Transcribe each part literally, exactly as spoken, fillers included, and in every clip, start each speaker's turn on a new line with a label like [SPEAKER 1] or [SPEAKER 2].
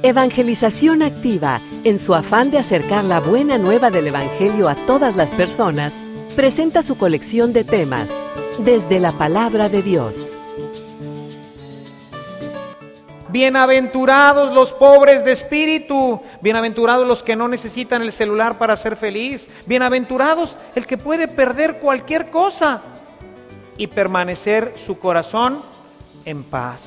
[SPEAKER 1] Evangelización Activa, en su afán de acercar la buena nueva del Evangelio a todas las personas, presenta su colección de temas, desde la Palabra de Dios.
[SPEAKER 2] Bienaventurados los pobres de espíritu, bienaventurados los que no necesitan el celular para ser feliz, bienaventurados el que puede perder cualquier cosa y permanecer su corazón en paz.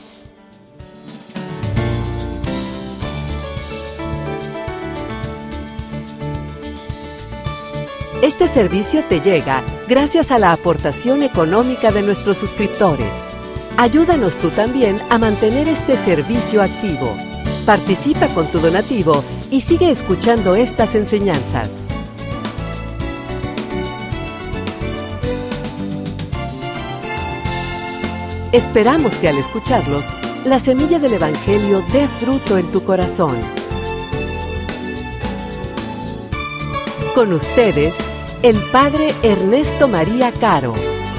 [SPEAKER 1] Este servicio te llega gracias a la aportación económica de nuestros suscriptores. Ayúdanos tú también a mantener este servicio activo. Participa con tu donativo y sigue escuchando estas enseñanzas. Esperamos que al escucharlos, la semilla del Evangelio dé fruto en tu corazón. Con ustedes, el Padre Ernesto María Caro.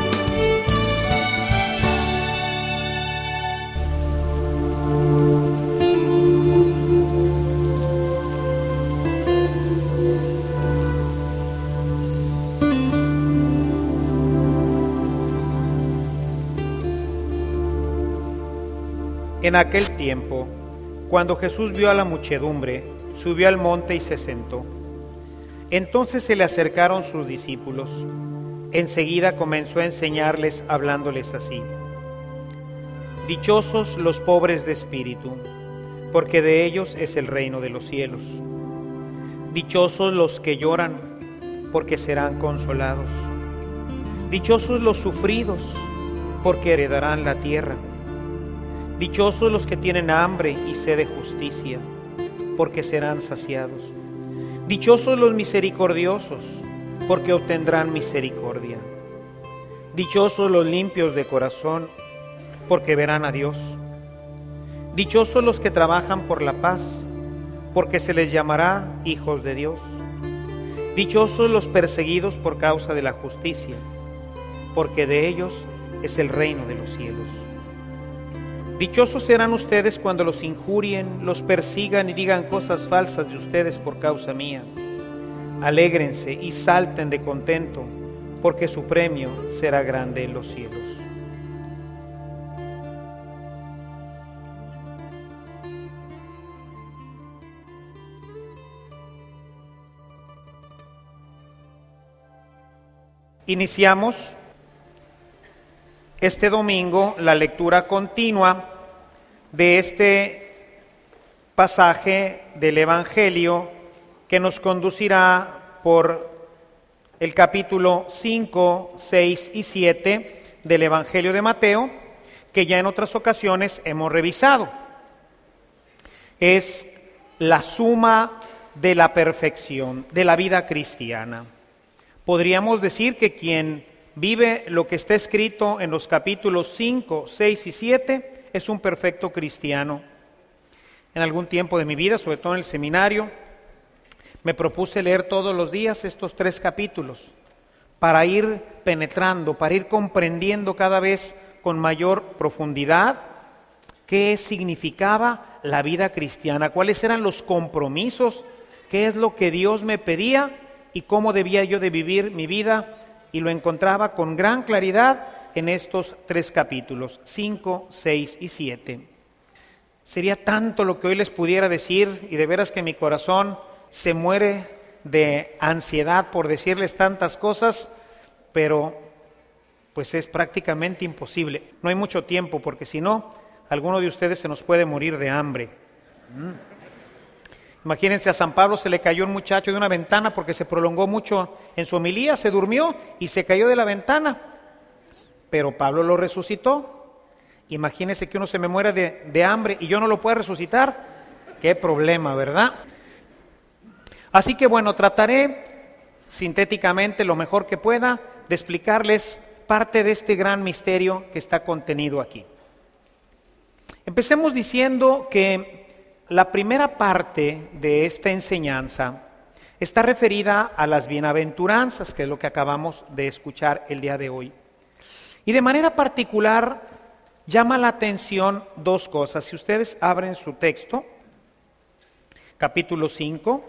[SPEAKER 2] En aquel tiempo, cuando Jesús vio a la muchedumbre, subió al monte y se sentó. Entonces se le acercaron sus discípulos. Enseguida comenzó a enseñarles hablándoles así: Dichosos los pobres de espíritu, porque de ellos es el reino de los cielos. Dichosos los que lloran, porque serán consolados. Dichosos los sufridos, porque heredarán la tierra. Dichosos los que tienen hambre y sed de justicia, porque serán saciados. Dichosos los misericordiosos, porque obtendrán misericordia. Dichosos los limpios de corazón, porque verán a Dios. Dichosos los que trabajan por la paz, porque se les llamará hijos de Dios. Dichosos los perseguidos por causa de la justicia, porque de ellos es el reino de los cielos. Dichosos serán ustedes cuando los injurien, los persigan y digan cosas falsas de ustedes por causa mía. Alégrense y salten de contento, porque su premio será grande en los cielos. Iniciamos este domingo la lectura continua de este pasaje del Evangelio que nos conducirá por el capítulo cinco, seis y siete del Evangelio de Mateo, que ya en otras ocasiones hemos revisado. Es la suma de la perfección de la vida cristiana. Podríamos decir que quien vive lo que está escrito en los capítulos cinco, seis y siete, es un perfecto cristiano. En algún tiempo de mi vida, sobre todo en el seminario, me propuse leer todos los días estos tres capítulos para ir penetrando, para ir comprendiendo cada vez con mayor profundidad qué significaba la vida cristiana, cuáles eran los compromisos, qué es lo que Dios me pedía y cómo debía yo de vivir mi vida. Y lo encontraba con gran claridad en estos tres capítulos, cinco, seis y siete. Sería tanto lo que hoy les pudiera decir, y de veras que mi corazón se muere de ansiedad por decirles tantas cosas, pero pues es prácticamente imposible. No hay mucho tiempo, porque si no, alguno de ustedes se nos puede morir de hambre. Mm. Imagínense, a San Pablo se le cayó un muchacho de una ventana porque se prolongó mucho en su homilía, se durmió y se cayó de la ventana, pero Pablo lo resucitó. Imagínense que uno se me muera de, de hambre y yo no lo pueda resucitar. Qué problema, ¿verdad? Así que bueno, trataré sintéticamente lo mejor que pueda de explicarles parte de este gran misterio que está contenido aquí. Empecemos diciendo que la primera parte de esta enseñanza está referida a las bienaventuranzas, que es lo que acabamos de escuchar el día de hoy. Y de manera particular llama la atención dos cosas. Si ustedes abren su texto, capítulo cinco.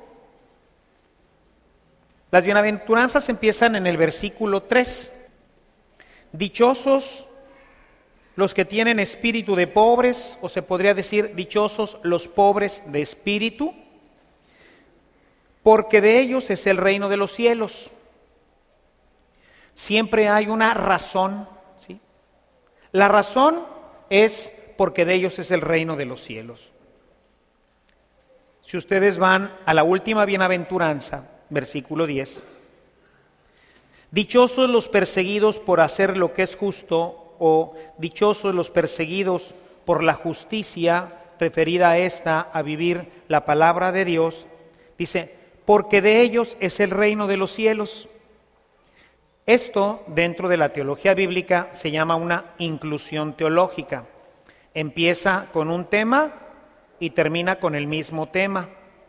[SPEAKER 2] Las bienaventuranzas empiezan en el versículo tres. Dichosos los que tienen espíritu de pobres, o se podría decir dichosos los pobres de espíritu, porque de ellos es el reino de los cielos. Siempre hay una razón, ¿sí? La razón es porque de ellos es el reino de los cielos. Si ustedes van a la última bienaventuranza, versículo diez, dichosos los perseguidos por hacer lo que es justo, o dichosos los perseguidos por la justicia, referida a esta, a vivir la palabra de Dios, dice, porque de ellos es el reino de los cielos. Esto, dentro de la teología bíblica, se llama una inclusión teológica. Empieza con un tema y termina con el mismo tema.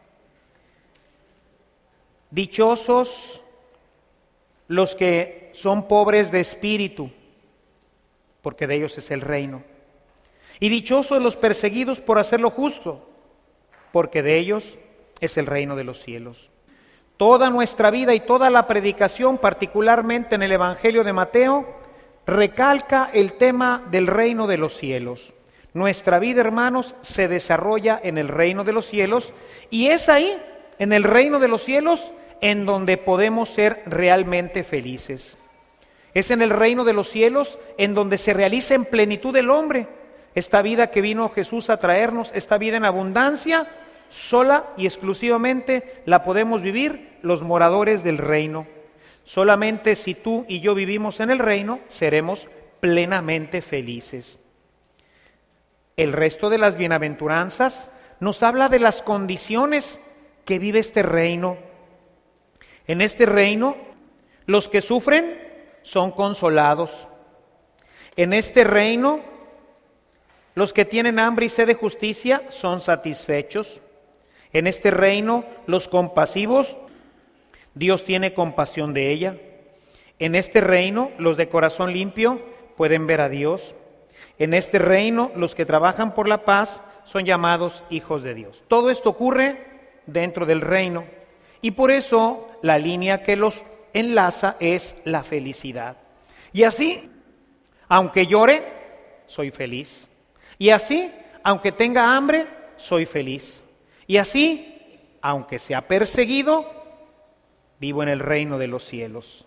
[SPEAKER 2] Dichosos los que son pobres de espíritu, porque de ellos es el reino. Y dichosos los perseguidos por hacer lo justo, porque de ellos es el reino de los cielos. Toda nuestra vida y toda la predicación, particularmente en el Evangelio de Mateo, recalca el tema del reino de los cielos. Nuestra vida, hermanos, se desarrolla en el reino de los cielos, y es ahí, en el reino de los cielos, en donde podemos ser realmente felices. Es en el reino de los cielos en donde se realiza en plenitud el hombre. Esta vida que vino Jesús a traernos, esta vida en abundancia, sola y exclusivamente la podemos vivir los moradores del reino. Solamente si tú y yo vivimos en el reino, seremos plenamente felices. El resto de las bienaventuranzas nos habla de las condiciones que vive este reino. En este reino, los que sufren son consolados. En este reino, los que tienen hambre y sed de justicia son satisfechos. En este reino, los compasivos, Dios tiene compasión de ella. En este reino, los de corazón limpio pueden ver a Dios. En este reino, los que trabajan por la paz son llamados hijos de Dios. Todo esto ocurre dentro del reino, y por eso la línea que los enlaza es la felicidad. Y así, aunque llore, soy feliz. Y así, aunque tenga hambre, soy feliz. Y así, aunque sea perseguido, vivo en el reino de los cielos.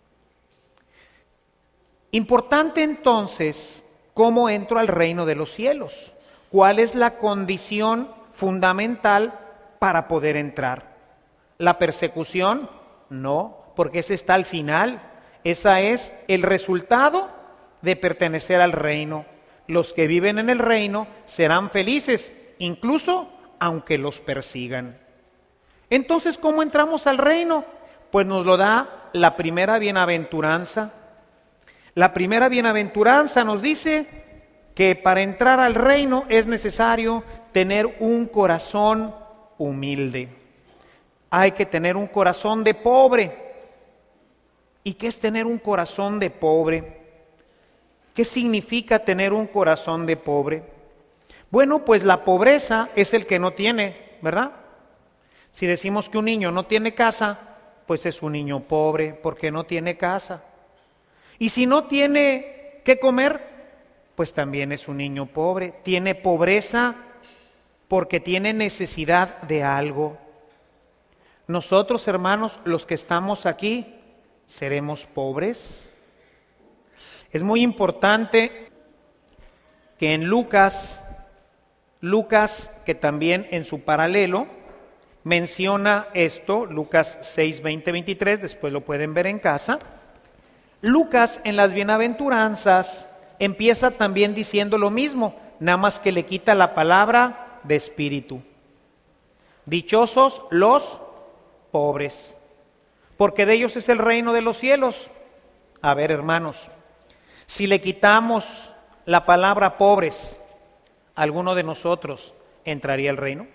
[SPEAKER 2] Importante entonces, ¿cómo entro al reino de los cielos? ¿Cuál es la condición fundamental para poder entrar? ¿La persecución? No, porque ese está al final. Esa es el resultado de pertenecer al reino. Los que viven en el reino serán felices, incluso aunque los persigan. Entonces, ¿cómo entramos al reino? Pues nos lo da la primera bienaventuranza. La primera bienaventuranza nos dice que para entrar al reino es necesario tener un corazón humilde. Hay que tener un corazón de pobre. ¿Y qué es tener un corazón de pobre? ¿Qué significa tener un corazón de pobre? Bueno, pues la pobreza es el que no tiene, ¿verdad? Si decimos que un niño no tiene casa, pues es un niño pobre porque no tiene casa. Y si no tiene qué comer, pues también es un niño pobre. Tiene pobreza porque tiene necesidad de algo. Nosotros, hermanos, los que estamos aquí, ¿seremos pobres? Es muy importante que en Lucas, Lucas, que también en su paralelo menciona esto, Lucas seis, veinte, veintitrés, después lo pueden ver en casa. Lucas en las bienaventuranzas empieza también diciendo lo mismo, nada más que le quita la palabra de espíritu. Dichosos los pobres, porque de ellos es el reino de los cielos. A ver, hermanos, si le quitamos la palabra pobres, ¿alguno de nosotros entraría al reino?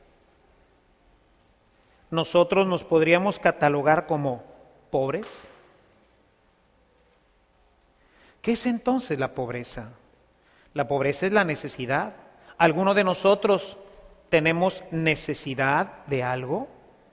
[SPEAKER 2] ¿Nosotros nos podríamos catalogar como pobres? ¿Qué es entonces la pobreza? La pobreza es la necesidad. ¿Alguno de nosotros ¿Tenemos necesidad de algo?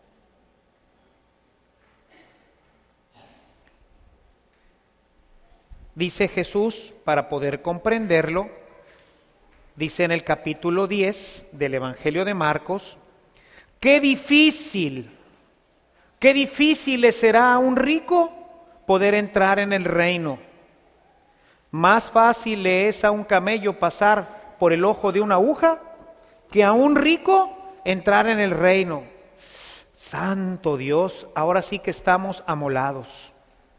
[SPEAKER 2] Dice Jesús, para poder comprenderlo, dice en el capítulo diez del Evangelio de Marcos, qué difícil, qué difícil le será a un rico poder entrar en el reino. Más fácil le es a un camello pasar por el ojo de una aguja que a un rico entrar en el reino. Santo Dios, ahora sí que estamos amolados.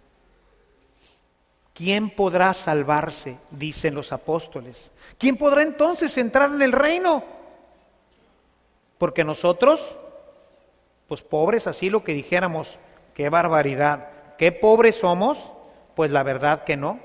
[SPEAKER 2] ¿Quién podrá salvarse?, dicen los apóstoles. ¿Quién podrá entonces entrar en el reino? Porque nosotros, pues pobres, así lo que dijéramos, qué barbaridad, qué pobres somos, pues la verdad que no.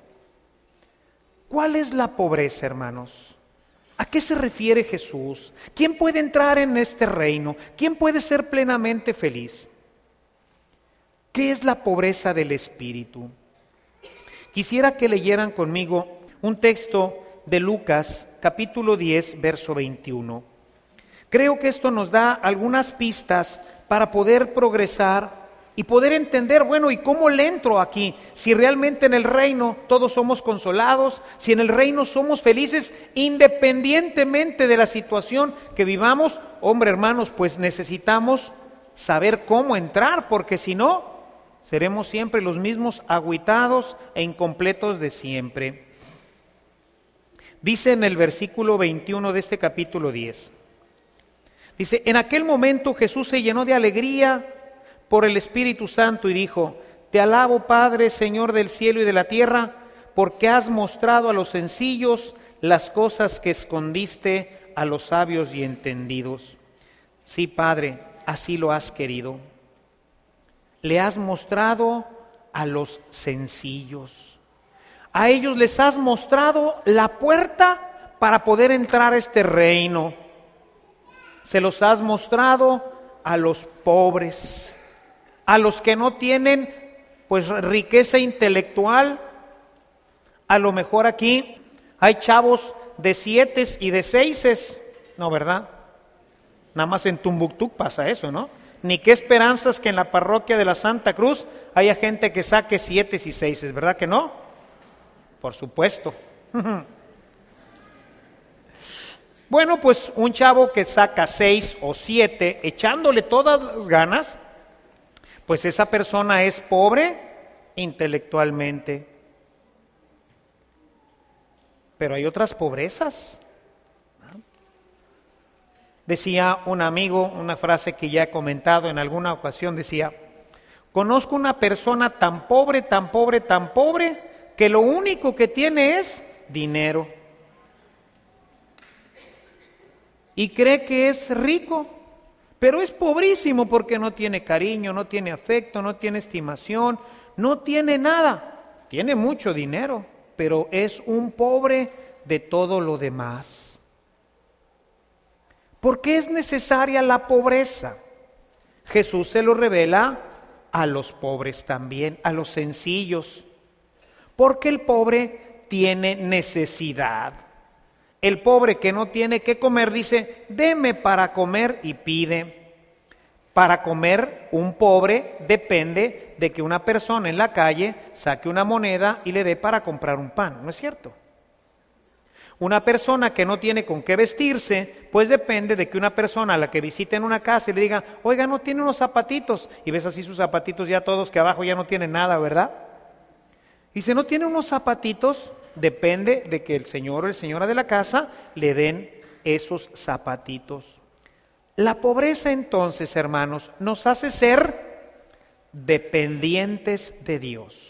[SPEAKER 2] ¿Cuál es la pobreza, hermanos? ¿A qué se refiere Jesús? ¿Quién puede entrar en este reino? ¿Quién puede ser plenamente feliz? ¿Qué es la pobreza del espíritu? Quisiera que leyeran conmigo un texto de Lucas, capítulo diez, verso veintiuno. Creo que esto nos da algunas pistas para poder progresar y poder entender, bueno, ¿y cómo le entro aquí? Si realmente en el reino todos somos consolados, si en el reino somos felices, independientemente de la situación que vivamos, hombre, hermanos, pues necesitamos saber cómo entrar, porque si no, seremos siempre los mismos agüitados e incompletos de siempre. Dice en el versículo veintiuno de este capítulo diez, dice, en aquel momento Jesús se llenó de alegría por el Espíritu Santo y dijo, te alabo, Padre, Señor del cielo y de la tierra, porque has mostrado a los sencillos las cosas que escondiste a los sabios y entendidos. Sí, Padre, así lo has querido. Le has mostrado a los sencillos. A ellos les has mostrado la puerta para poder entrar a este reino. Se los has mostrado a los pobres, a los que no tienen pues riqueza intelectual. A lo mejor aquí hay chavos de siete y de seises, no, ¿verdad? Nada más en Tumbuctú pasa eso, ¿no? Ni qué esperanzas que en la parroquia de la Santa Cruz haya gente que saque siete y seises, ¿verdad que no? Por supuesto. Bueno, pues un chavo que saca seis o siete, echándole todas las ganas, pues esa persona es pobre intelectualmente. Pero hay otras pobrezas. Decía un amigo, una frase que ya he comentado en alguna ocasión, decía, conozco una persona tan pobre, tan pobre, tan pobre, que lo único que tiene es dinero. Y cree que es rico, pero es pobrísimo porque no tiene cariño, no tiene afecto, no tiene estimación, no tiene nada. Tiene mucho dinero, pero es un pobre de todo lo demás. ¿Por qué es necesaria la pobreza? Jesús se lo revela a los pobres también, a los sencillos. Porque el pobre tiene necesidad. El pobre que no tiene qué comer dice, deme para comer y pide. Para comer, un pobre depende de que una persona en la calle saque una moneda y le dé para comprar un pan, ¿no es cierto? Una persona que no tiene con qué vestirse, pues depende de que una persona a la que visite en una casa y le diga, oiga, no tiene unos zapatitos, y ves así sus zapatitos ya todos que abajo ya no tienen nada, ¿verdad? Y si no tiene unos zapatitos, depende de que el señor o la señora de la casa le den esos zapatitos. La pobreza entonces, hermanos, nos hace ser dependientes de Dios.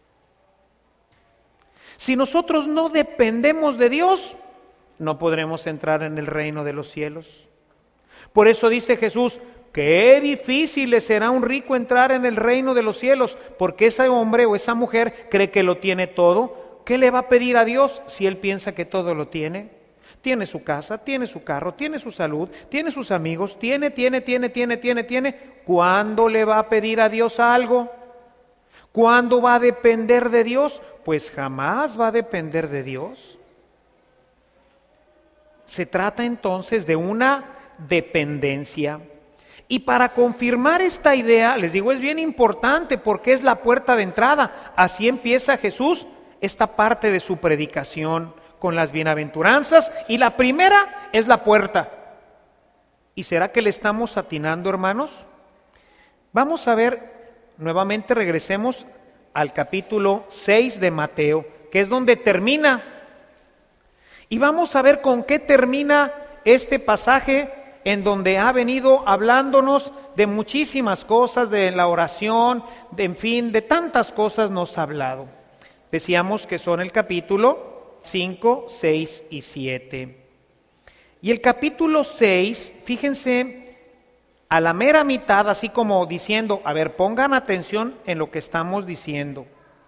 [SPEAKER 2] Si nosotros no dependemos de Dios, no podremos entrar en el reino de los cielos. Por eso dice Jesús, qué difícil le será a un rico entrar en el reino de los cielos, porque ese hombre o esa mujer cree que lo tiene todo. ¿Qué le va a pedir a Dios si él piensa que todo lo tiene? Tiene su casa, tiene su carro, tiene su salud, tiene sus amigos, tiene, tiene, tiene, tiene, tiene, tiene. ¿Cuándo le va a pedir a Dios algo? ¿Cuándo va a depender de Dios? Pues jamás va a depender de Dios. Se trata entonces de una dependencia. Y para confirmar esta idea, les digo, es bien importante porque es la puerta de entrada. Así empieza Jesús esta parte de su predicación con las bienaventuranzas, y la primera es la puerta. ¿Y será que le estamos atinando, hermanos? Vamos a ver, nuevamente regresemos al capítulo seis de Mateo, que es donde termina. Y vamos a ver con qué termina este pasaje en donde ha venido hablándonos de muchísimas cosas, de la oración, de, en fin, de tantas cosas nos ha hablado. Decíamos que son el capítulo cinco, seis y siete. Y el capítulo seis, fíjense, a la mera mitad, así como diciendo, a ver, pongan atención en lo que estamos diciendo.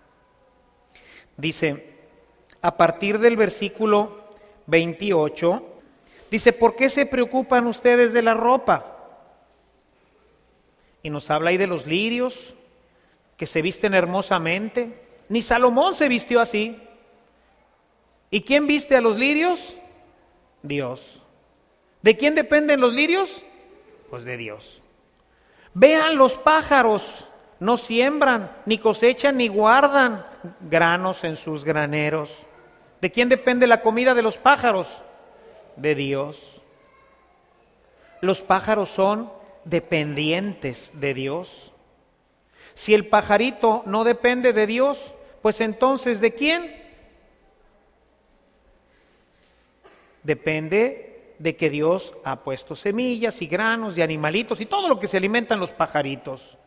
[SPEAKER 2] Dice, a partir del versículo veintiocho, dice, ¿por qué se preocupan ustedes de la ropa? Y nos habla ahí de los lirios, que se visten hermosamente. Ni Salomón se vistió así. ¿Y quién viste a los lirios? Dios. ¿De quién dependen los lirios? Pues de Dios. Vean los pájaros, no siembran, ni cosechan, ni guardan granos en sus graneros. ¿De quién depende la comida de los pájaros? De Dios. Los pájaros son dependientes de Dios. Si el pajarito no depende de Dios, pues entonces ¿de quién? Depende de que Dios ha puesto semillas y granos y animalitos y todo lo que se alimentan los pajaritos.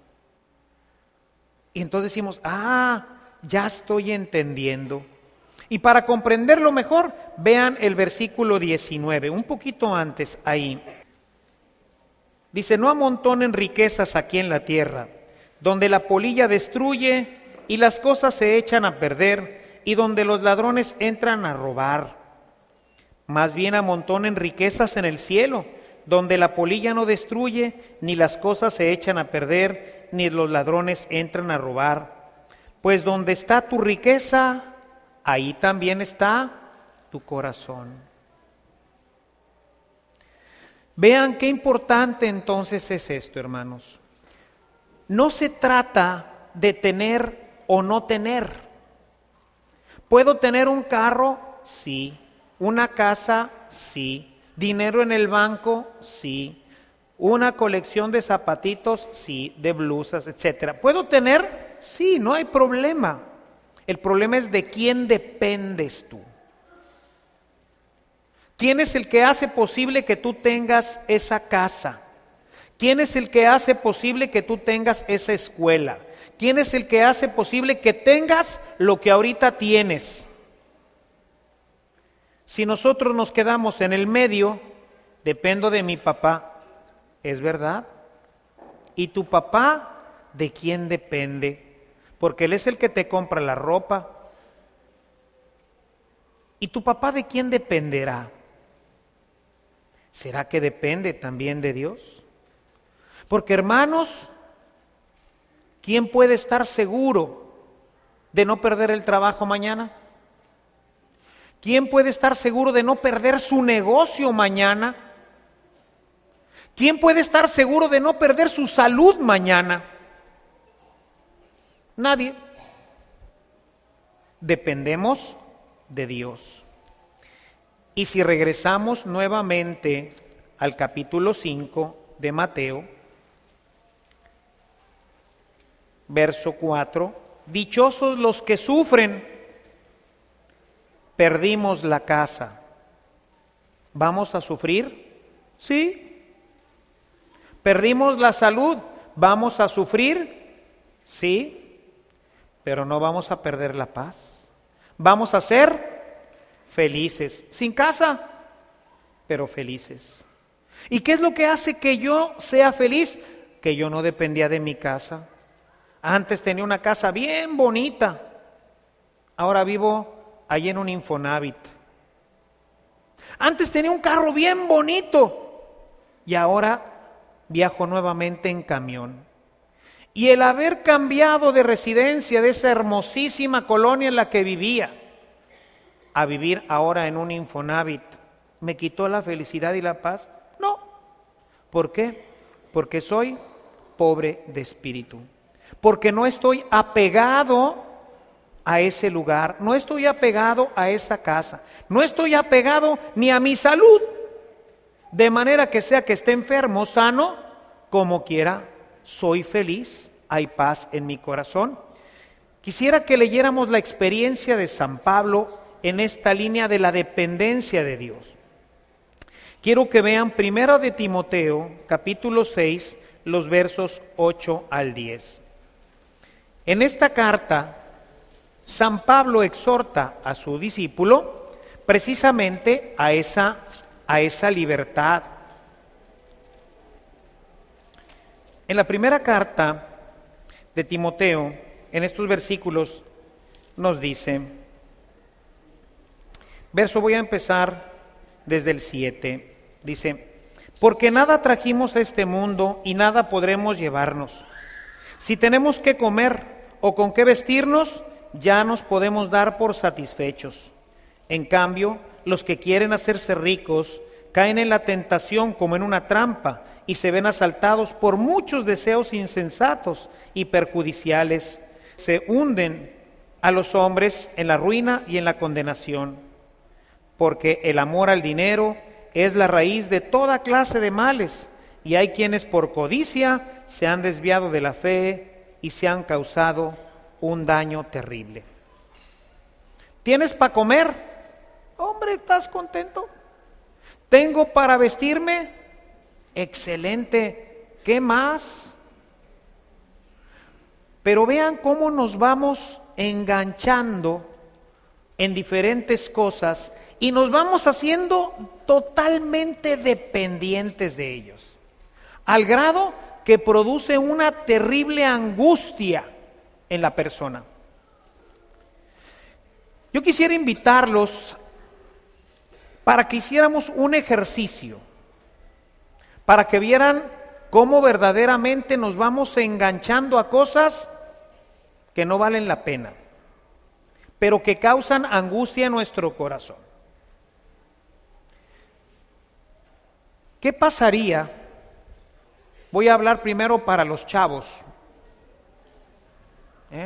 [SPEAKER 2] Y entonces decimos, ah, ya estoy entendiendo. Y para comprenderlo mejor, vean el versículo diecinueve, un poquito antes ahí. Dice, no amontonen riquezas aquí en la tierra, donde la polilla destruye y las cosas se echan a perder, y donde los ladrones entran a robar. Más bien amontonen riquezas en el cielo, donde la polilla no destruye, ni las cosas se echan a perder, ni los ladrones entran a robar. Pues donde está tu riqueza, ahí también está tu corazón. Vean qué importante entonces es esto, hermanos. No se trata de tener o no tener. ¿Puedo tener un carro? Sí. ¿Una casa? Sí. ¿Dinero en el banco? Sí. ¿Una colección de zapatitos? Sí. ¿De blusas, etcétera? ¿Puedo tener? Sí, no hay problema. El problema es de quién dependes tú. ¿Quién es el que hace posible que tú tengas esa casa? ¿Quién es el que hace posible que tú tengas esa escuela? ¿Quién es el que hace posible que tengas lo que ahorita tienes? Si nosotros nos quedamos en el medio, dependo de mi papá, ¿es verdad? ¿Y tu papá de quién depende? Porque él es el que te compra la ropa. ¿Y tu papá de quién dependerá? ¿Será que depende también de Dios? Porque, hermanos, ¿quién puede estar seguro de no perder el trabajo mañana? ¿Quién puede estar seguro de no perder su negocio mañana? ¿Quién puede estar seguro de no perder su salud mañana? Nadie. Dependemos de Dios. Y si regresamos nuevamente al capítulo cinco de Mateo, verso cuatro, dichosos los que sufren. Perdimos la casa. ¿Vamos a sufrir? Sí. Perdimos la salud. ¿Vamos a sufrir? Sí. Pero no vamos a perder la paz. Vamos a ser felices. Sin casa, pero felices. ¿Y qué es lo que hace que yo sea feliz? Que yo no dependía de mi casa. Antes tenía una casa bien bonita. Ahora vivo ahí en un Infonavit. Antes tenía un carro bien bonito y ahora viajo nuevamente en camión. Y el haber cambiado de residencia de esa hermosísima colonia en la que vivía a vivir ahora en un Infonavit, ¿me quitó la felicidad y la paz? No, ¿Por qué? Porque soy pobre de espíritu. Porque no estoy apegado a ese lugar, no estoy apegado a esa casa, no estoy apegado ni a mi salud, de manera que sea que esté enfermo, sano, como quiera, soy feliz, hay paz en mi corazón. Quisiera que leyéramos la experiencia de San Pablo en esta línea de la dependencia de Dios. Quiero que vean primero de Timoteo, capítulo seis, los versos ocho al diez. En esta carta, San Pablo exhorta a su discípulo precisamente a esa, a esa libertad. En la primera carta de Timoteo, en estos versículos, nos dice, verso voy a empezar desde el siete, dice, porque nada trajimos a este mundo y nada podremos llevarnos. Si tenemos que comer o con qué vestirnos, ya nos podemos dar por satisfechos. En cambio, los que quieren hacerse ricos caen en la tentación como en una trampa y se ven asaltados por muchos deseos insensatos y perjudiciales. Se hunden a los hombres en la ruina y en la condenación, porque el amor al dinero es la raíz de toda clase de males, y hay quienes por codicia se han desviado de la fe y se han causado un daño terrible. ¿Tienes para comer? Hombre, ¿estás contento? ¿Tengo para vestirme? Excelente. ¿Qué más? Pero vean cómo nos vamos enganchando en diferentes cosas y nos vamos haciendo totalmente dependientes de ellos, al grado que produce una terrible angustia en la persona. Yo quisiera invitarlos para que hiciéramos un ejercicio, para que vieran cómo verdaderamente nos vamos enganchando a cosas que no valen la pena, pero que causan angustia en nuestro corazón. ¿Qué pasaría? Voy a hablar primero para los chavos. ¿Eh?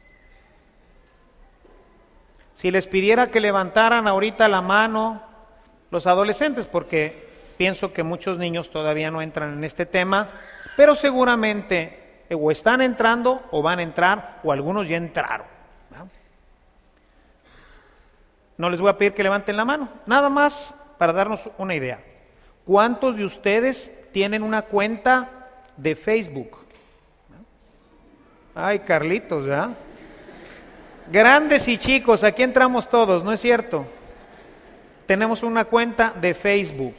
[SPEAKER 2] Si les pidiera que levantaran ahorita la mano los adolescentes, porque pienso que muchos niños todavía no entran en este tema, pero seguramente o están entrando o van a entrar o algunos ya entraron. ¿No? No les voy a pedir que levanten la mano, nada más para darnos una idea. ¿Cuántos de ustedes tienen una cuenta de Facebook? Ay, Carlitos, ¿verdad? Grandes y chicos, aquí entramos todos, ¿no es cierto? Tenemos una cuenta de Facebook.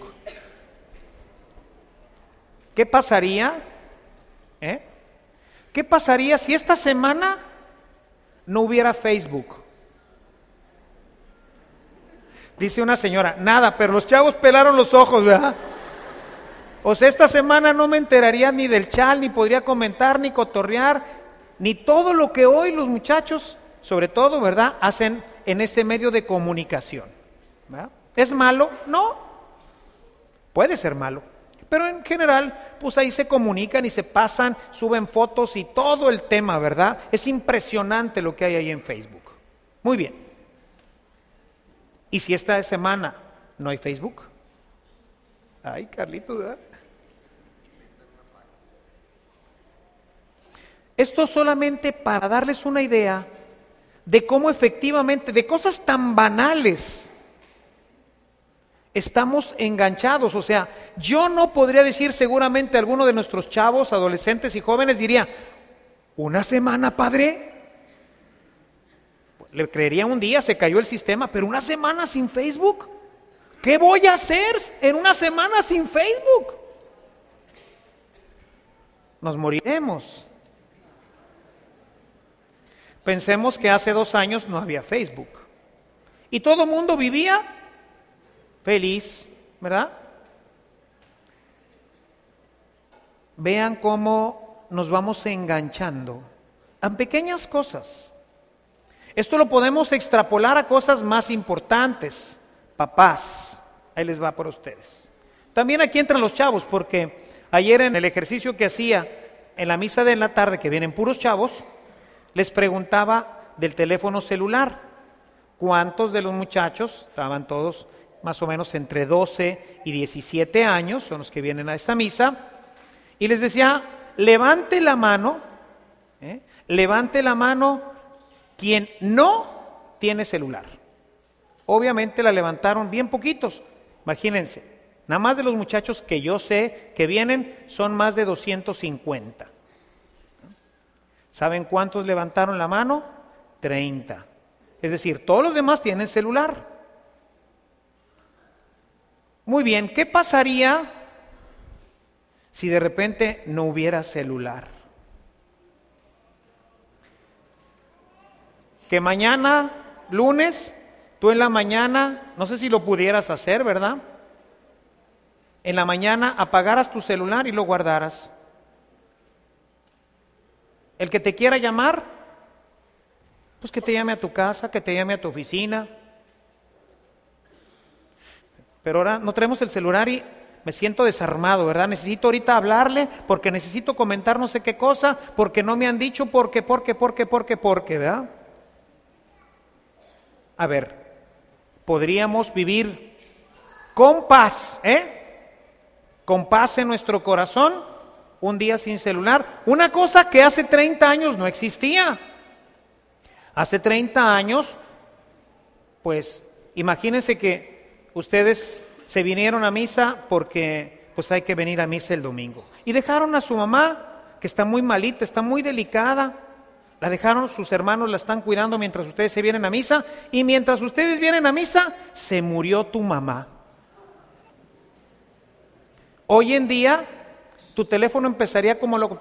[SPEAKER 2] ¿Qué pasaría? ¿Eh? ¿Qué pasaría si esta semana no hubiera Facebook? Dice una señora, nada, pero los chavos pelaron los ojos, ¿verdad? O sea, esta semana no me enteraría ni del chal, ni podría comentar, ni cotorrear, ni todo lo que hoy los muchachos, sobre todo, ¿verdad?, hacen en ese medio de comunicación, ¿verdad? ¿Es malo? No, puede ser malo, pero en general, pues ahí se comunican y se pasan, suben fotos y todo el tema, ¿verdad? Es impresionante lo que hay ahí en Facebook. Muy bien. ¿Y si esta semana no hay Facebook? Ay, Carlitos, ¿verdad? Esto solamente para darles una idea de cómo efectivamente, de cosas tan banales, estamos enganchados. O sea, yo no podría decir, seguramente alguno de nuestros chavos, adolescentes y jóvenes diría, ¿una semana, padre? Le creería un día, se cayó el sistema, pero una semana sin Facebook. ¿Qué voy a hacer en una semana sin Facebook? Nos moriremos. Pensemos que hace dos años no había Facebook y todo el mundo vivía feliz, ¿verdad? Vean cómo nos vamos enganchando a pequeñas cosas. Esto lo podemos extrapolar a cosas más importantes. Papás, ahí les va por ustedes. También aquí entran los chavos, porque ayer en el ejercicio que hacía en la misa de la tarde, que vienen puros chavos, les preguntaba del teléfono celular. ¿Cuántos de los muchachos, estaban todos más o menos entre doce y diecisiete años, son los que vienen a esta misa, y les decía, levante la mano, ¿eh? levante la mano quien no tiene celular. Obviamente la levantaron bien poquitos, imagínense, nada más de los muchachos que yo sé que vienen son más de doscientos cincuenta. ¿Saben cuántos levantaron la mano? treinta. Es decir, todos los demás tienen celular. Muy bien, ¿qué pasaría si de repente no hubiera celular? Que mañana, lunes, tú en la mañana, no sé si lo pudieras hacer, ¿verdad? En la mañana apagaras tu celular y lo guardaras. El que te quiera llamar, pues que te llame a tu casa, que te llame a tu oficina. Pero ahora no tenemos el celular y me siento desarmado, ¿verdad? Necesito ahorita hablarle porque necesito comentar no sé qué cosa, porque no me han dicho, porque, porque, porque, porque, porque, ¿verdad? A ver, podríamos vivir con paz, ¿eh? Con paz en nuestro corazón, un día sin celular. Una cosa que hace treinta años no existía. Hace treinta años, pues, imagínense que ustedes se vinieron a misa porque pues hay que venir a misa el domingo. Y dejaron a su mamá, que está muy malita, está muy delicada. La dejaron, sus hermanos la están cuidando mientras ustedes se vienen a misa. Y mientras ustedes vienen a misa, se murió tu mamá. Hoy en día, tu teléfono empezaría como loco.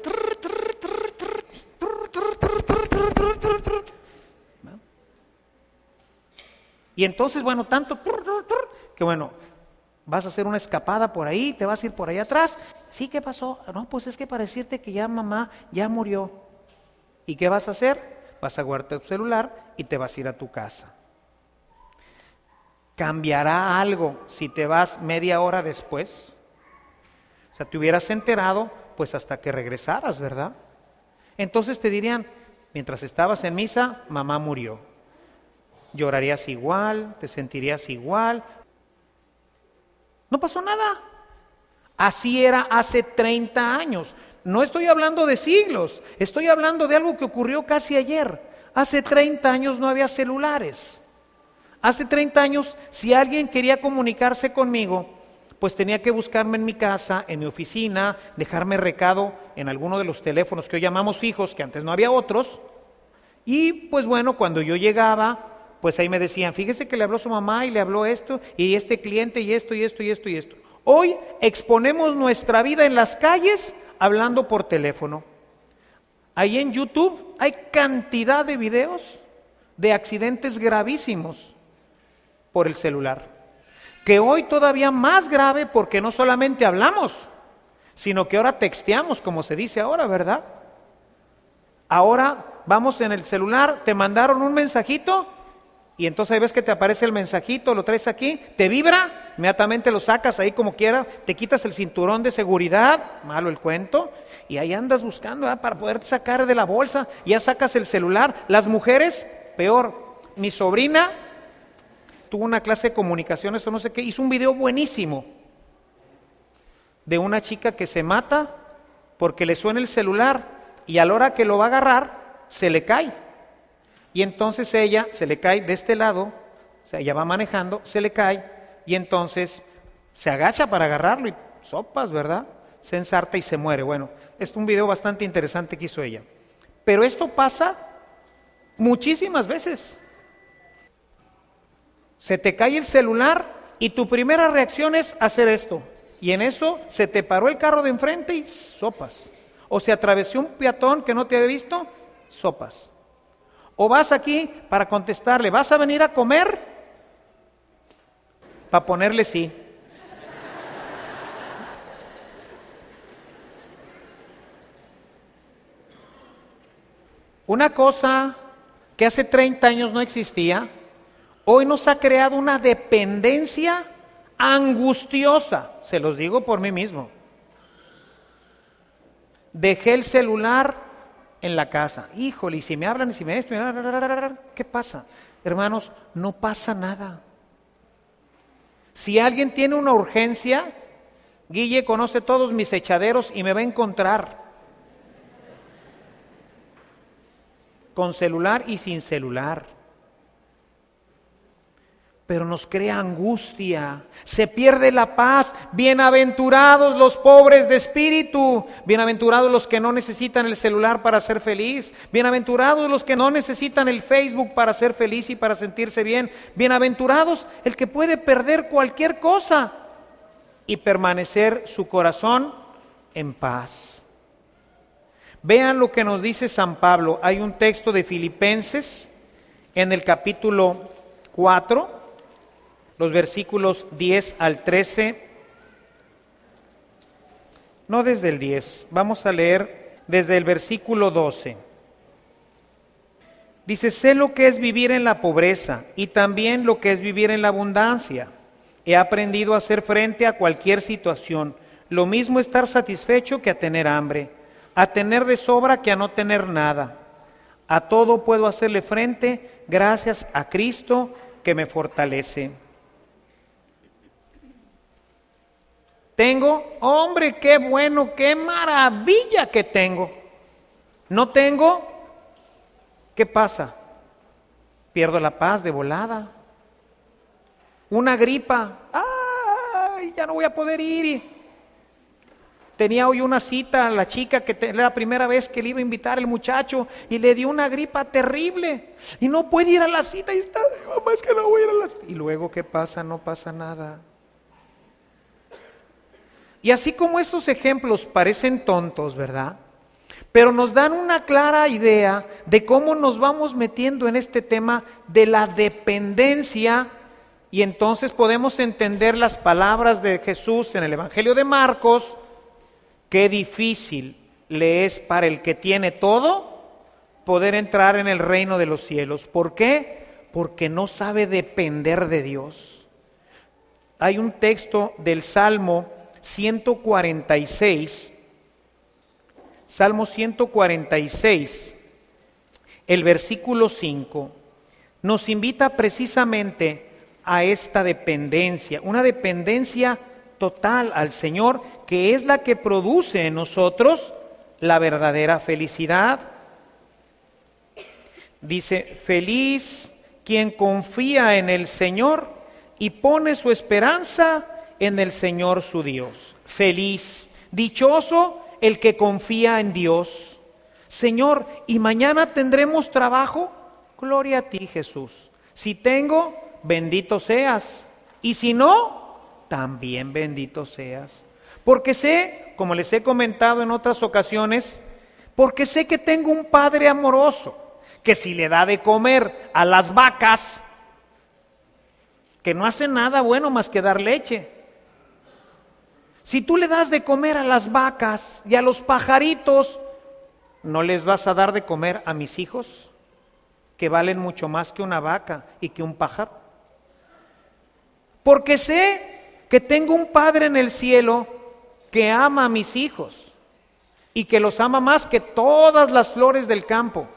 [SPEAKER 2] Y entonces, bueno, tanto que bueno, vas a hacer una escapada por ahí, te vas a ir por ahí atrás. Sí, ¿qué pasó? No, pues es que para decirte que ya mamá ya murió. ¿Y qué vas a hacer? Vas a guardar tu celular y te vas a ir a tu casa. ¿Cambiará algo si te vas media hora después? O sea, te hubieras enterado pues hasta que regresaras, ¿verdad? Entonces te dirían, mientras estabas en misa, mamá murió. Llorarías igual, te sentirías igual. No pasó nada. Así era hace treinta años. No estoy hablando de siglos, estoy hablando de algo que ocurrió casi ayer. Hace treinta años no había celulares. Hace treinta años, si alguien quería comunicarse conmigo, pues tenía que buscarme en mi casa, en mi oficina, dejarme recado en alguno de los teléfonos que hoy llamamos fijos, que antes no había otros. Y pues bueno, cuando yo llegaba, pues ahí me decían, fíjese que le habló su mamá y le habló esto, y este cliente y esto y esto y esto y esto. Hoy exponemos nuestra vida en las calles hablando por teléfono. Ahí en YouTube hay cantidad de videos de accidentes gravísimos por el celular. Que hoy todavía más grave porque no solamente hablamos, sino que ahora texteamos, como se dice ahora, ¿verdad? Ahora vamos en el celular, te mandaron un mensajito y entonces ahí ves que te aparece el mensajito, lo traes aquí, te vibra, inmediatamente lo sacas ahí como quieras, te quitas el cinturón de seguridad, malo el cuento, y ahí andas buscando ¿eh? para poderte sacar de la bolsa, ya sacas el celular. Las mujeres, peor, mi sobrina tuvo una clase de comunicaciones o no sé qué, hizo un video buenísimo de una chica que se mata porque le suena el celular y a la hora que lo va a agarrar, se le cae. Y entonces ella se le cae de este lado, o sea, ella va manejando, se le cae y entonces se agacha para agarrarlo y sopas, ¿verdad? Se ensarta y se muere. Bueno, es un video bastante interesante que hizo ella. Pero esto pasa muchísimas veces. Se te cae el celular y tu primera reacción es hacer esto. Y en eso se te paró el carro de enfrente y sopas. O se atravesó un peatón que no te había visto, sopas. O vas aquí para contestarle, ¿vas a venir a comer? Para ponerle sí. Una cosa que hace treinta años no existía, hoy nos ha creado una dependencia angustiosa, se los digo por mí mismo. Dejé el celular en la casa. Híjole, y si me hablan y si me esto, ¿qué pasa? Hermanos, no pasa nada. Si alguien tiene una urgencia, Guille conoce todos mis echaderos y me va a encontrar. Con celular y sin celular. Pero nos crea angustia, se pierde la paz. Bienaventurados los pobres de espíritu, bienaventurados los que no necesitan el celular para ser feliz, bienaventurados los que no necesitan el Facebook para ser feliz y para sentirse bien, bienaventurados el que puede perder cualquier cosa y permanecer su corazón en paz. Vean lo que nos dice San Pablo. Hay un texto de Filipenses en el capítulo cuatro, los versículos diez al trece, no desde el diez, vamos a leer desde el versículo doce. Dice: sé lo que es vivir en la pobreza y también lo que es vivir en la abundancia. He aprendido a hacer frente a cualquier situación, lo mismo estar satisfecho que a tener hambre, a tener de sobra que a no tener nada. A todo puedo hacerle frente gracias a Cristo que me fortalece. Tengo, hombre, qué bueno, qué maravilla que tengo. No tengo, ¿qué pasa? Pierdo la paz de volada. Una gripa, ¡ay! Ya no voy a poder ir. Tenía hoy una cita a la chica que te, era la primera vez que le iba a invitar el muchacho y le dio una gripa terrible y no puede ir a la cita y está, mamá, es que no voy a ir a la cita. Y luego, ¿qué pasa? No pasa nada. Y así como estos ejemplos parecen tontos, ¿verdad? Pero nos dan una clara idea de cómo nos vamos metiendo en este tema de la dependencia, y entonces podemos entender las palabras de Jesús en el Evangelio de Marcos: qué difícil le es para el que tiene todo poder entrar en el reino de los cielos. ¿Por qué? Porque no sabe depender de Dios. Hay un texto del Salmo ciento cuarenta y seis, Salmo ciento cuarenta y seis, el versículo cinco, nos invita precisamente a esta dependencia, una dependencia total al Señor, que es la que produce en nosotros la verdadera felicidad. Dice: feliz quien confía en el Señor y pone su esperanza en el Señor su Dios. Feliz, dichoso el que confía en Dios. Señor, ¿y mañana tendremos trabajo? Gloria a ti, Jesús. Si tengo, bendito seas. Y si no, también bendito seas. Porque sé, como les he comentado en otras ocasiones, porque sé que tengo un Padre amoroso, que si le da de comer a las vacas, que no hace nada bueno más que dar leche. Si tú le das de comer a las vacas y a los pajaritos, ¿no les vas a dar de comer a mis hijos, que valen mucho más que una vaca y que un pájaro? Porque sé que tengo un Padre en el cielo que ama a mis hijos y que los ama más que todas las flores del campo.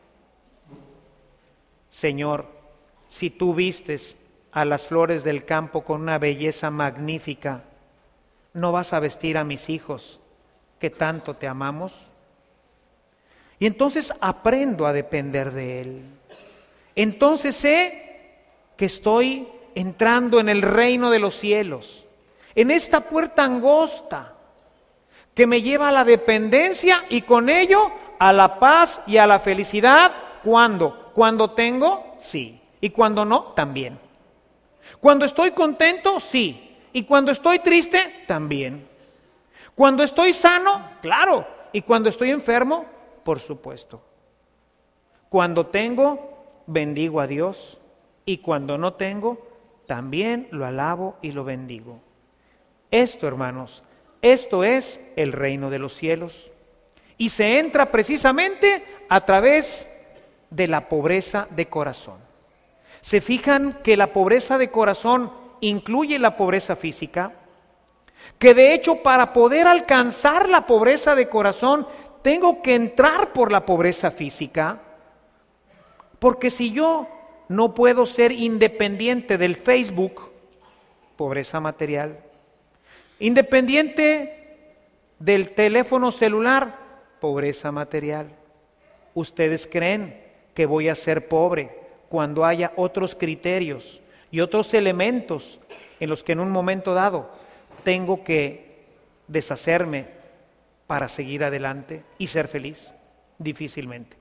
[SPEAKER 2] Señor, si tú vistes a las flores del campo con una belleza magnífica, ¿no vas a vestir a mis hijos que tanto te amamos? Y entonces aprendo a depender de Él. Entonces sé que estoy entrando en el reino de los cielos, en esta puerta angosta que me lleva a la dependencia y con ello a la paz y a la felicidad. ¿Cuándo? Cuando tengo, sí. Y cuando no, también. Cuando estoy contento, sí. Y cuando estoy triste, también. Cuando estoy sano, claro. Y cuando estoy enfermo, por supuesto. Cuando tengo, bendigo a Dios. Y cuando no tengo, también lo alabo y lo bendigo. Esto, hermanos, esto es el reino de los cielos. Y se entra precisamente a través de la pobreza de corazón. ¿Se fijan que la pobreza de corazón incluye la pobreza física, que de hecho para poder alcanzar la pobreza de corazón tengo que entrar por la pobreza física, porque si yo no puedo ser independiente del Facebook, pobreza material, independiente del teléfono celular, pobreza material. ¿Ustedes creen que voy a ser pobre cuando haya otros criterios y otros elementos en los que en un momento dado tengo que deshacerme para seguir adelante y ser feliz? Difícilmente.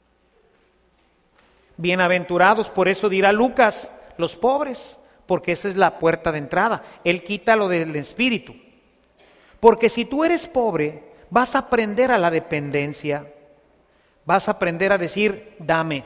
[SPEAKER 2] Bienaventurados, por eso dirá Lucas, los pobres, porque esa es la puerta de entrada. Él quita lo del espíritu. Porque si tú eres pobre, vas a aprender a la dependencia, vas a aprender a decir, dame.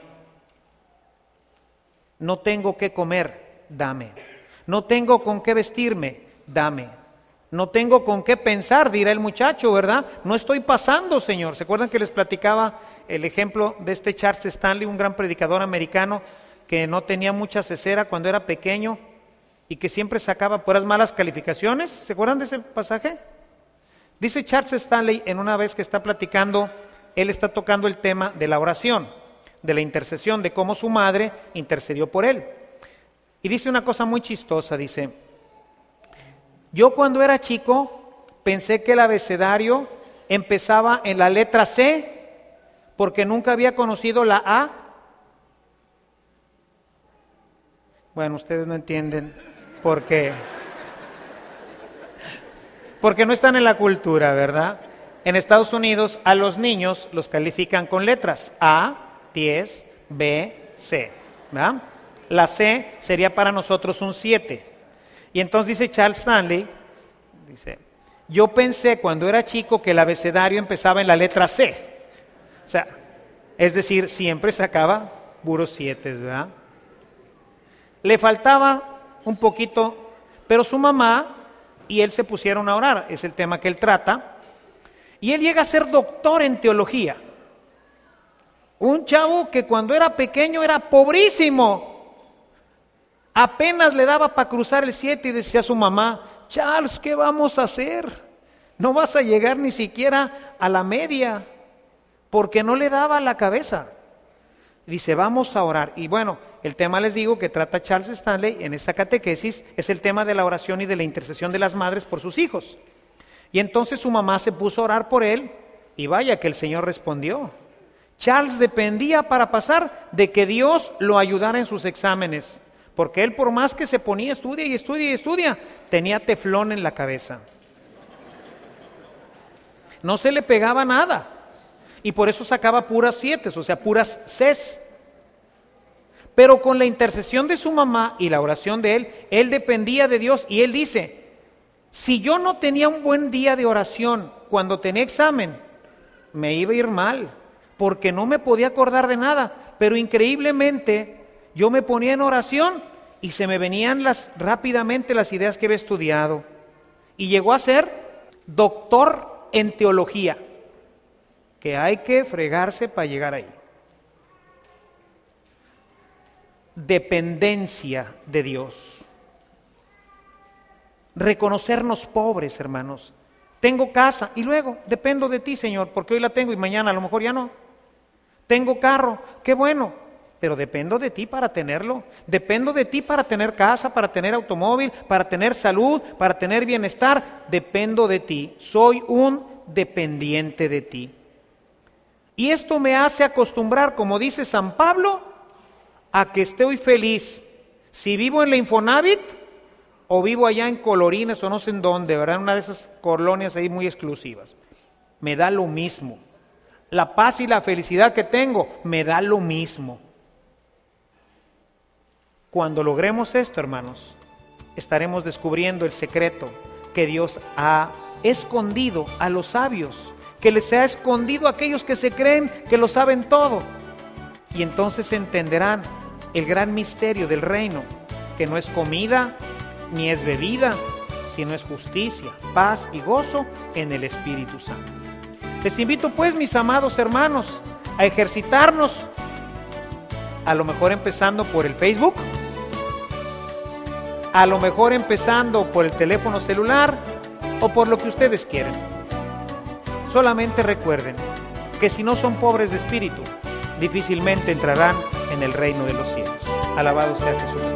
[SPEAKER 2] No tengo qué comer, dame. No tengo con qué vestirme, dame. No tengo con qué pensar, dirá el muchacho, ¿verdad? No estoy pasando, Señor. ¿Se acuerdan que les platicaba el ejemplo de este Charles Stanley, un gran predicador americano que no tenía mucha cesera cuando era pequeño y que siempre sacaba puras malas calificaciones? ¿Se acuerdan de ese pasaje? Dice Charles Stanley en una vez que está platicando, él está tocando el tema de la oración, de la intercesión, de cómo su madre intercedió por él. Y dice una cosa muy chistosa, dice: yo cuando era chico pensé que el abecedario empezaba en la letra C porque nunca había conocido la A. Bueno, ustedes no entienden por qué. Porque no están en la cultura, ¿verdad? En Estados Unidos a los niños los califican con letras A, diez, B, C, ¿verdad? La C sería para nosotros un siete. Y entonces dice Charles Stanley, dice, yo pensé cuando era chico que el abecedario empezaba en la letra C. O sea, es decir, siempre sacaba puros siete, ¿verdad? Le faltaba un poquito, pero su mamá y él se pusieron a orar, es el tema que él trata, y él llega a ser doctor en teología. Un chavo que cuando era pequeño era pobrísimo. Apenas le daba para cruzar el siete y decía a su mamá, Charles, ¿qué vamos a hacer? No vas a llegar ni siquiera a la media, porque no le daba la cabeza. Dice, vamos a orar. Y bueno, el tema, les digo, que trata Charles Stanley en esa catequesis, es el tema de la oración y de la intercesión de las madres por sus hijos. Y entonces su mamá se puso a orar por él, y vaya que el Señor respondió. Charles dependía para pasar de que Dios lo ayudara en sus exámenes. Porque él, por más que se ponía, estudia y estudia y estudia, tenía teflón en la cabeza. No se le pegaba nada. Y por eso sacaba puras siete, o sea, puras ses. Pero con la intercesión de su mamá y la oración de él, él dependía de Dios. Y él dice, si yo no tenía un buen día de oración cuando tenía examen, me iba a ir mal, porque no me podía acordar de nada. Pero increíblemente, yo me ponía en oración y se me venían las, rápidamente las ideas que había estudiado. Y llegó a ser doctor en teología, que hay que fregarse para llegar ahí. Dependencia de Dios. Reconocernos pobres, hermanos. Tengo casa y luego dependo de ti, Señor, porque hoy la tengo y mañana a lo mejor ya no. Tengo carro, qué bueno, pero dependo de ti para tenerlo. Dependo de ti para tener casa, para tener automóvil, para tener salud, para tener bienestar. Dependo de ti. Soy un dependiente de ti. Y esto me hace acostumbrar, como dice San Pablo, a que estoy feliz si vivo en la Infonavit o vivo allá en Colorines o no sé en dónde, ¿verdad? Una de esas colonias ahí muy exclusivas. Me da lo mismo. La paz y la felicidad que tengo me da lo mismo. Cuando logremos esto, hermanos, estaremos descubriendo el secreto que Dios ha escondido a los sabios, que les ha escondido a aquellos que se creen que lo saben todo. Y entonces entenderán el gran misterio del reino, que no es comida ni es bebida, sino es justicia, paz y gozo en el Espíritu Santo. Les invito pues, mis amados hermanos, a ejercitarnos, a lo mejor empezando por el Facebook, a lo mejor empezando por el teléfono celular o por lo que ustedes quieran. Solamente recuerden que si no son pobres de espíritu, difícilmente entrarán en el reino de los cielos. Alabado sea Jesucristo.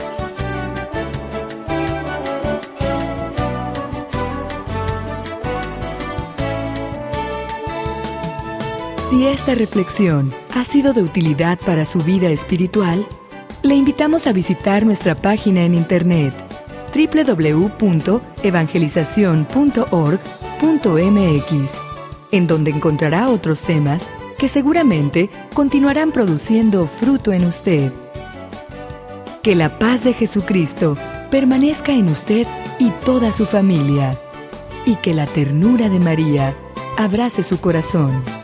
[SPEAKER 3] Si esta reflexión ha sido de utilidad para su vida espiritual, le invitamos a visitar nuestra página en internet doble u doble u doble u punto evangelización punto org punto m x, en donde encontrará otros temas que seguramente continuarán produciendo fruto en usted. Que la paz de Jesucristo permanezca en usted y toda su familia, y que la ternura de María abrace su corazón.